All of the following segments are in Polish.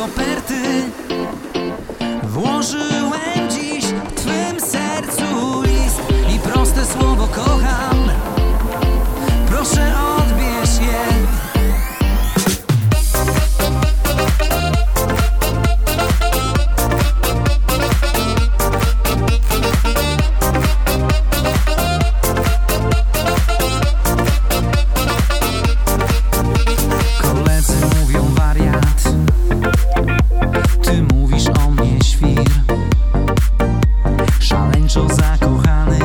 koperty włożyłem dziś w twym sercu list i proste słowo kocham. Proszę odbierz je. Zakochany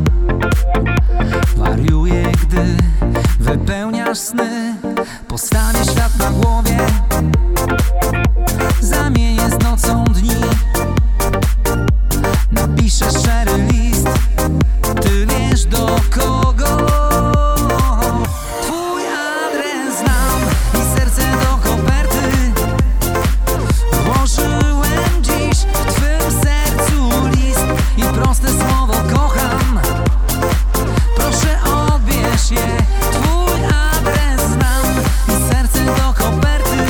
wariuję, gdy wypełniasz sny. Postawię świat na głowie, zamienię z nocą dni. Napiszę szczery list, ty wiesz do kogo. Twój adres znam i serce do koperty włożyłem dziś w twym sercu list i proste słowo kocham. Proszę odbierz je. Twój adres znam i serce do koperty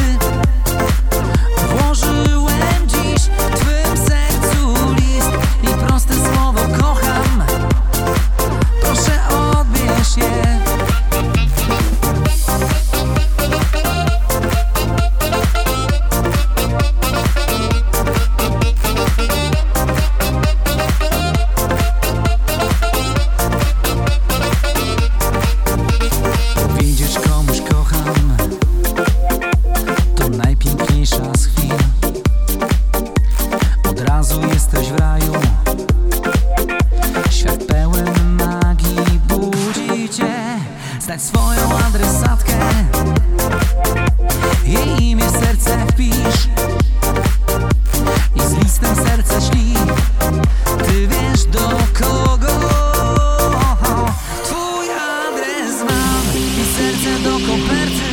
włożyłem dziś w twym sercu list i proste słowo kocham. Proszę odbierz je. Z chwil od razu jesteś w raju. Świat pełen magii budzi cię. Znajdź swoją adresatkę, jej imię w serce wpisz i z listem serce ślij. Ty wiesz do kogo. Twój adres mam i serce do koperty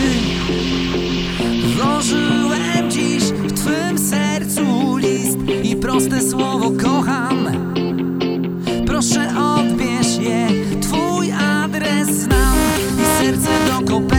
włożyłem dziś w twym sercu list i proste słowo kocham. Proszę odbierz je. Twój adres znam i serce do koperty